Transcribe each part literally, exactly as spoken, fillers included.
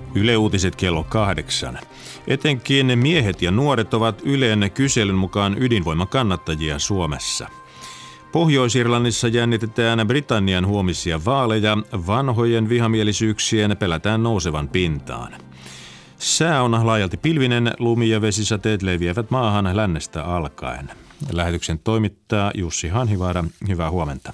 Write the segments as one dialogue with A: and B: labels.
A: Yle Uutiset kello kahdeksan. Etenkin miehet ja nuoret ovat Ylen kyselyn mukaan ydinvoiman kannattajia Suomessa. Pohjois-Irlannissa jännitetään Britannian huomisia vaaleja. Vanhojen vihamielisyyksien pelätään nousevan pintaan. Sää on laajalti pilvinen, lumi- ja vesisateet leviävät maahan lännestä alkaen. Lähetyksen toimittaa Jussi Hanhivaara. Hyvää huomenta.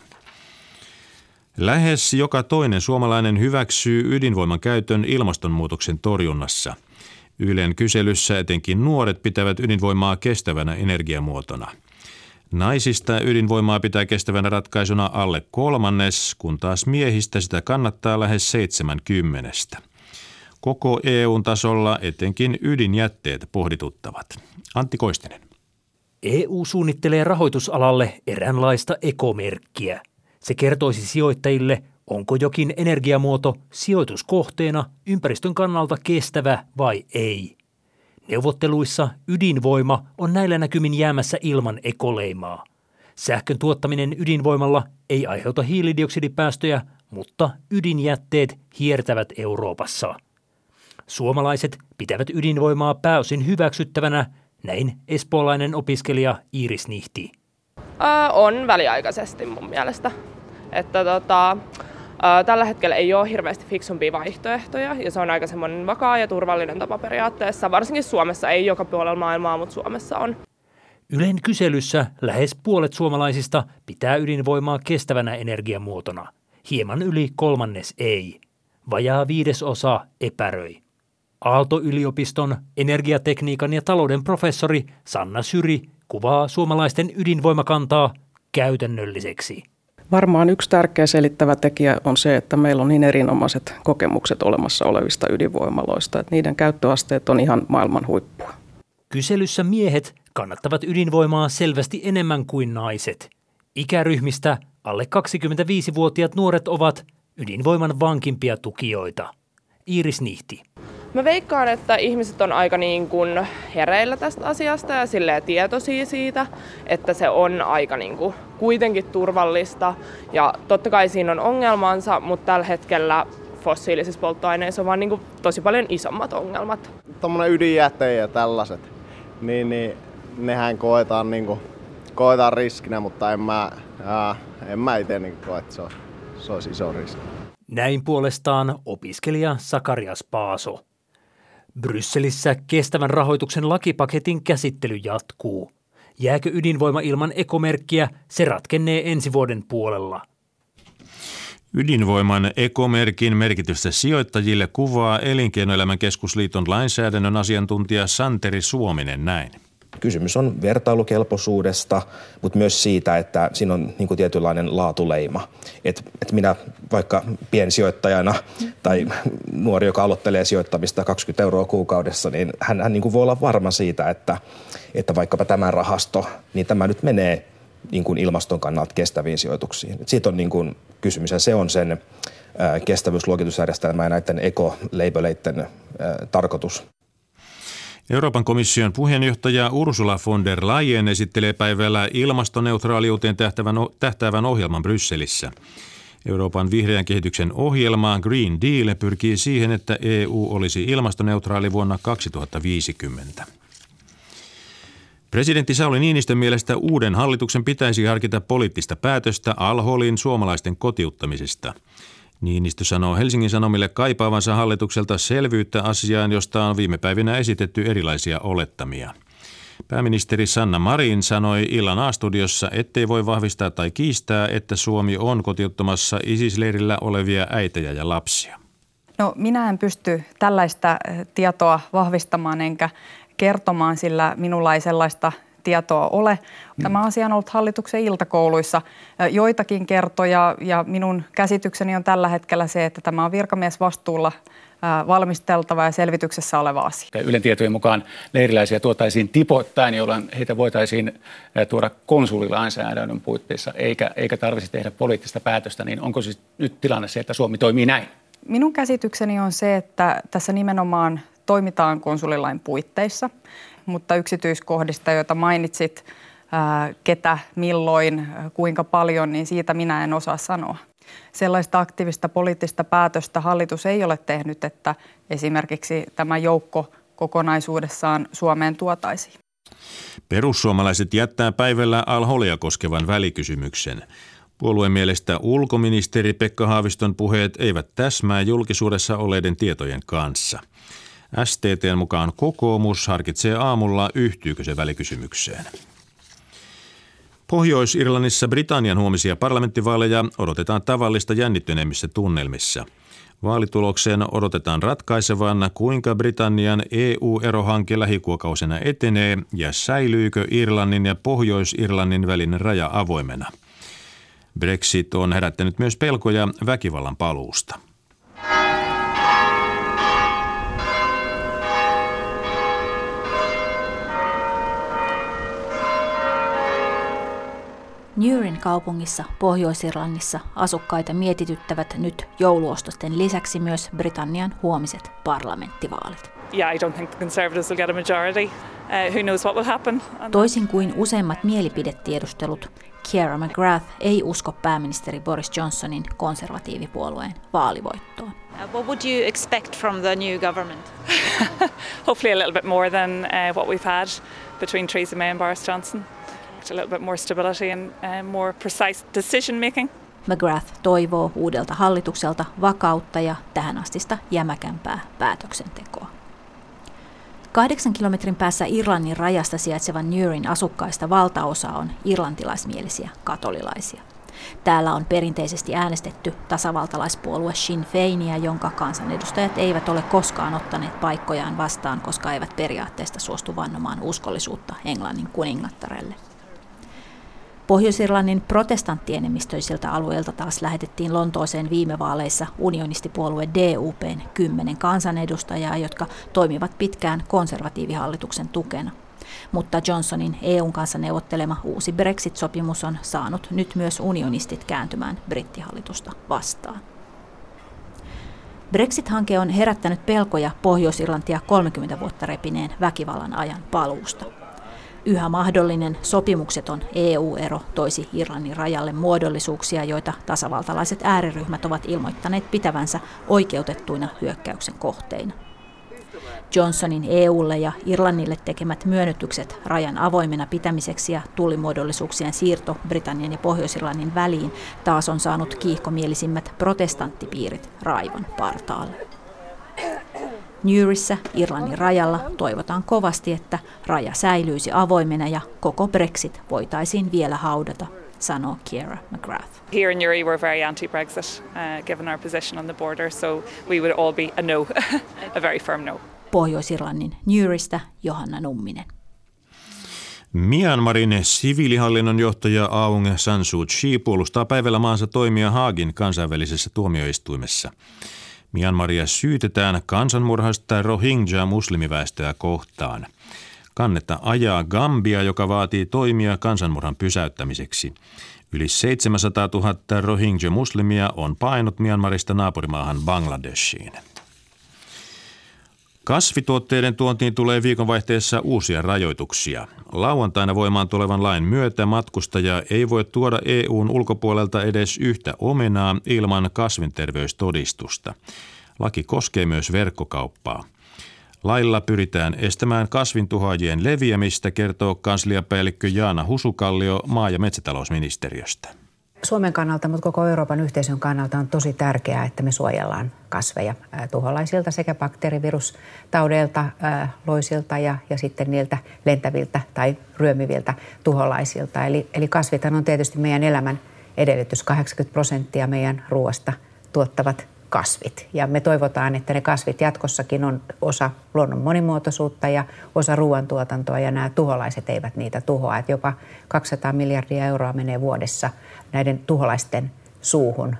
A: Lähes joka toinen suomalainen hyväksyy ydinvoiman käytön ilmastonmuutoksen torjunnassa. Ylen kyselyssä etenkin nuoret pitävät ydinvoimaa kestävänä energiamuotona. Naisista ydinvoimaa pitää kestävänä ratkaisuna alle kolmannes, kun taas miehistä sitä kannattaa lähes seitsemän kymmenestä. Koko E U:n tasolla etenkin ydinjätteet pohdituttavat. Antti Koistinen.
B: E U suunnittelee rahoitusalalle eräänlaista ekomerkkiä. Se kertoisi sijoittajille, onko jokin energiamuoto sijoituskohteena ympäristön kannalta kestävä vai ei. Neuvotteluissa ydinvoima on näillä näkymin jäämässä ilman ekoleimaa. Sähkön tuottaminen ydinvoimalla ei aiheuta hiilidioksidipäästöjä, mutta ydinjätteet hiertävät Euroopassa. Suomalaiset pitävät ydinvoimaa pääosin hyväksyttävänä, näin espoolainen opiskelija Iiris Nihti.
C: Äh, on väliaikaisesti mun mielestä. Että tota, äh, tällä hetkellä ei ole hirveästi fiksumpia vaihtoehtoja ja se on aika semmoinen vakaa ja turvallinen tapa periaatteessa. Varsinkin Suomessa, ei joka puolella maailmaa, mutta Suomessa on.
B: Ylen kyselyssä lähes puolet suomalaisista pitää ydinvoimaa kestävänä energiamuotona. Hieman yli kolmannes ei. Vajaa viidesosa epäröi. Aalto-yliopiston energiatekniikan ja talouden professori Sanna Syri kuvaa suomalaisten ydinvoimakantaa käytännölliseksi.
D: Varmaan yksi tärkeä selittävä tekijä on se, että meillä on niin erinomaiset kokemukset olemassa olevista ydinvoimaloista, että niiden käyttöasteet on ihan maailman huippua.
B: Kyselyssä miehet kannattavat ydinvoimaa selvästi enemmän kuin naiset. Ikäryhmistä alle kaksikymmentäviisivuotiaat nuoret ovat ydinvoiman vankimpia tukijoita. Iiris Nihti.
C: Mä veikkaan, että ihmiset on aika niin kuin hereillä tästä asiasta ja silleen tietoisia siitä, että se on aika niin kuin kuitenkin turvallista. Ja totta kai siinä on ongelmansa, mutta tällä hetkellä fossiilisissa polttoaineissa on vaan niin kuin tosi paljon isommat ongelmat.
E: Tuommoinen ydinjäte ja tällaiset, niin, niin nehän koetaan, niin kuin, koetaan riskinä, mutta en mä, ää, en mä itse niin koe, että se olisi, se olisi iso riski.
B: Näin puolestaan opiskelija Sakarias Paaso. Brysselissä kestävän rahoituksen lakipaketin käsittely jatkuu. Jääkö ydinvoima ilman ekomerkkiä, se ratkennee ensi vuoden puolella.
A: Ydinvoiman ekomerkin merkitystä sijoittajille kuvaa Elinkeinoelämän keskusliiton lainsäädännön asiantuntija Santeri Suominen näin.
F: Kysymys on vertailukelpoisuudesta, mutta myös siitä, että siinä on niin kuin tietynlainen laatuleima. Että et minä vaikka piensijoittajana tai nuori, joka aloittelee sijoittamista kaksikymmentä euroa kuukaudessa, niin hän, hän niin kuin voi olla varma siitä, että, että vaikkapa tämä rahasto, niin tämä nyt menee niin kuin ilmaston kannalta kestäviin sijoituksiin. Et siitä on niin kuin kysymys ja se on sen ää, kestävyysluokitusjärjestelmän ja näiden ekolabeleiden ää, tarkoitus.
A: Euroopan komission puheenjohtaja Ursula von der Leyen esittelee päivällä ilmastoneutraaliuteen tähtäävän ohjelman Brysselissä. Euroopan vihreän kehityksen ohjelma Green Deal pyrkii siihen, että E U olisi ilmastoneutraali vuonna kaksituhattaviisikymmentä. Presidentti Sauli Niinistön mielestä uuden hallituksen pitäisi harkita poliittista päätöstä al-Holin suomalaisten kotiuttamisesta. Niinistö sanoo Helsingin Sanomille kaipaavansa hallitukselta selvyyttä asiaan, josta on viime päivinä esitetty erilaisia olettamia. Pääministeri Sanna Marin sanoi illan A-studiossa, ettei voi vahvistaa tai kiistää, että Suomi on kotiuttamassa ISIS-leirillä olevia äitejä ja lapsia.
G: No, minä en pysty tällaista tietoa vahvistamaan enkä kertomaan, sillä minulla ei sellaista tietoa ole. Tämä asia on ollut hallituksen iltakouluissa joitakin kertoja ja minun käsitykseni on tällä hetkellä se, että tämä on virkamiesvastuulla valmisteltava ja selvityksessä oleva asia.
H: Ylen tietojen mukaan leiriläisiä tuotaisiin tipoittain, jolloin heitä voitaisiin tuoda konsulilainsäädännön puitteissa, eikä, eikä tarvitsisi tehdä poliittista päätöstä. Niin onko siis nyt tilanne se, että Suomi toimii näin?
G: Minun käsitykseni on se, että tässä nimenomaan toimitaan konsulilain puitteissa, mutta yksityiskohdista, joita mainitsit, ää, ketä, milloin, kuinka paljon, niin siitä minä en osaa sanoa. Sellaista aktiivista poliittista päätöstä hallitus ei ole tehnyt, että esimerkiksi tämä joukko kokonaisuudessaan Suomeen tuotaisiin.
A: Perussuomalaiset jättää päivällä Al-Holia koskevan välikysymyksen. Puolueen mielestä ulkoministeri Pekka Haaviston puheet eivät täsmää julkisuudessa olleiden tietojen kanssa. S T T:n mukaan kokoomus harkitsee aamulla, yhtyykö se välikysymykseen. Pohjois-Irlannissa Britannian huomisia parlamenttivaaleja odotetaan tavallista jännittyneemmissä tunnelmissa. Vaalitulokseen odotetaan ratkaisevan, kuinka Britannian E U-erohanke lähikuukausina etenee ja säilyykö Irlannin ja Pohjois-Irlannin välinen raja avoimena. Brexit on herättänyt myös pelkoja väkivallan paluusta.
I: Newrin kaupungissa Pohjois-Irlannissa asukkaita mietityttävät nyt jouluostosten lisäksi myös Britannian huomiset parlamenttivaalit.
J: Yeah, I don't think the Conservatives will get a majority. Uh, who knows what will happen?
I: Toisin kuin useimmat mielipidetiedustelut, Ciara McGrath ei usko pääministeri Boris Johnsonin konservatiivipuolueen vaalivoittoon.
K: Uh, what would you expect from the new government?
J: Hopefully a little bit more than uh, what we've had between Theresa May and Boris Johnson. A little bit more stability and uh, more precise decision making.
I: McGrath toivoo uudelta hallitukselta vakautta ja tähänastista jämäkämpää päätöksentekoa. Kahdeksan kilometrin päässä Irlannin rajasta sijaitsevan Newrin asukkaista valtaosa on irlantilaismielisiä katolilaisia. Täällä on perinteisesti äänestetty tasavaltalaispuolue Sinn Féinia, jonka kansanedustajat eivät ole koskaan ottaneet paikkojaan vastaan, koska eivät periaatteesta suostu vannomaan uskollisuutta Englannin kuningattarelle. Pohjois-Irlannin protestanttienemmistöisiltä alueilta taas lähetettiin Lontooseen viime vaaleissa unionistipuolue D U P:n kymmenen kansanedustajaa, jotka toimivat pitkään konservatiivihallituksen tukena. Mutta Johnsonin E U:n kanssa neuvottelema uusi Brexit-sopimus on saanut nyt myös unionistit kääntymään brittihallitusta vastaan. Brexit-hanke on herättänyt pelkoja Pohjois-Irlantia kolmekymmentä vuotta repineen väkivallan ajan paluusta. Yhä mahdollinen sopimukseton E U-ero toisi Irlannin rajalle muodollisuuksia, joita tasavaltalaiset ääriryhmät ovat ilmoittaneet pitävänsä oikeutettuina hyökkäyksen kohteina. Johnsonin E U:lle ja Irlannille tekemät myönnytykset rajan avoimena pitämiseksi ja tullimuodollisuuksien siirto Britannian ja Pohjois-Irlannin väliin taas on saanut kiihkomielisimmät protestanttipiirit raivon partaalle. Newrissä, Irlannin rajalla, toivotaan kovasti, että raja säilyisi avoimena ja koko Brexit voitaisiin vielä haudata, sanoo Ciara McGrath.
J: Here in Newry we're very anti-Brexit, uh, given our position on the border, so we would all be a no, a very firm no.
I: Pohjois-Irlannin Newrystä Johanna Numminen.
A: Myanmarin siviilihallinnon johtaja Aung San Suu Kyi puolustaa päivällä maansa toimia Haagin kansainvälisessä tuomioistuimessa. Myanmaria syytetään kansanmurhasta Rohingya-muslimiväestöä kohtaan. Kannetta ajaa Gambia, joka vaatii toimia kansanmurhan pysäyttämiseksi. Yli seitsemänsataatuhatta Rohingya-muslimia on paennut Myanmarista naapurimaahan Bangladeshiin. Kasvituotteiden tuontiin tulee viikonvaihteessa uusia rajoituksia. Lauantaina voimaan tulevan lain myötä matkustaja ei voi tuoda E U:n ulkopuolelta edes yhtä omenaa ilman kasvinterveystodistusta. Laki koskee myös verkkokauppaa. Lailla pyritään estämään kasvintuhoajien leviämistä, kertoo kansliapäällikkö Jaana Husukallio maa- ja metsätalousministeriöstä.
L: Suomen kannalta, mutta koko Euroopan yhteisön kannalta on tosi tärkeää, että me suojellaan kasveja tuholaisilta sekä bakteerivirustaudeilta, loisilta ja, ja sitten niiltä lentäviltä tai ryömiviltä tuholaisilta. Eli, eli kasvithan on tietysti meidän elämän edellytys. kahdeksankymmentä prosenttia meidän ruoasta tuottavat kasvit. Ja me toivotaan, että ne kasvit jatkossakin on osa luonnon monimuotoisuutta ja osa ruoantuotantoa, ja nämä tuholaiset eivät niitä tuhoa. Että jopa kaksisataa miljardia euroa menee vuodessa näiden tuholaisten suuhun.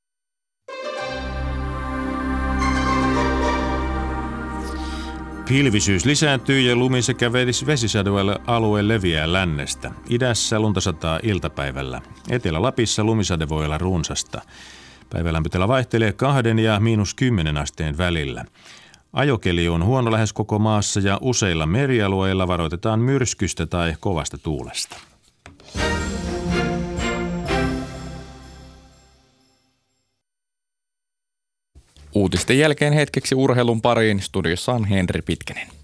A: Pilvisyys lisääntyy ja lumi sekä vesisadealue leviää lännestä. Idässä lunta sataa iltapäivällä. Etelä-Lapissa lumisade voi olla runsasta. Päivälämpötila vaihtelee kahden ja miinus kymmenen asteen välillä. Ajokeli on huono lähes koko maassa ja useilla merialueilla varoitetaan myrskystä tai kovasta tuulesta.
M: Uutisten jälkeen hetkeksi urheilun pariin. Studiossa on Henri Pitkänen.